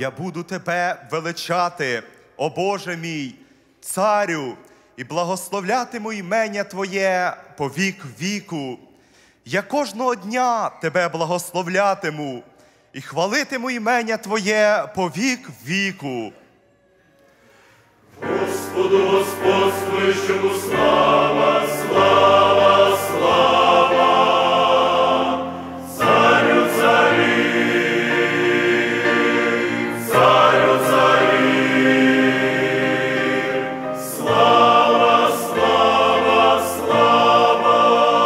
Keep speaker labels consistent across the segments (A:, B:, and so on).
A: я буду тебе величати, о Боже мій, царю, і благословлятиму імення Твоє по вік віку. Я кожного дня тебе благословлятиму і хвалитиму імення Твоє по вік віку.
B: Господу Господствуючому слава, слава, слава, царю царів, царю царів, слава, слава, слава,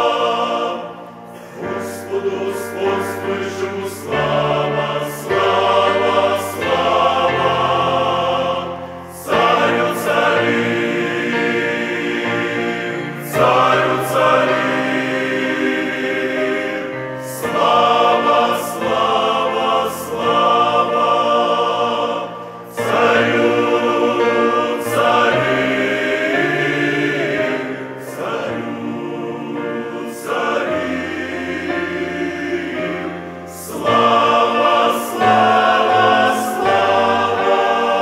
B: Господу Господствуючому слава, слава, слава, царю царів, царю царів, слава, слава, слава, царю царів, царю царів, слава, слава, слава.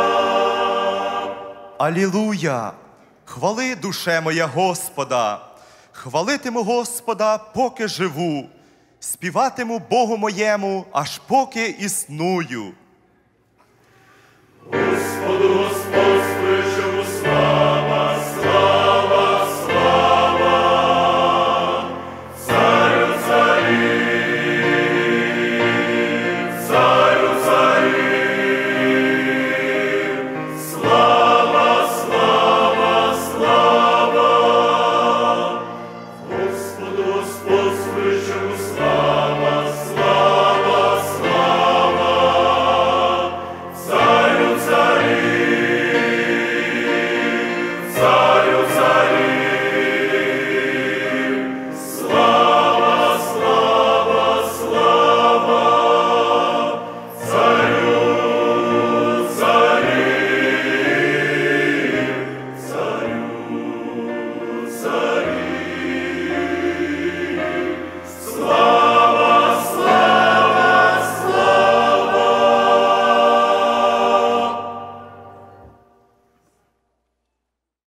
A: Алілуя! Хвали, душе моя, Господа! Хвалитиму Господа, поки живу, співатиму Богу моєму, аж поки існую.
B: Господу, Господи,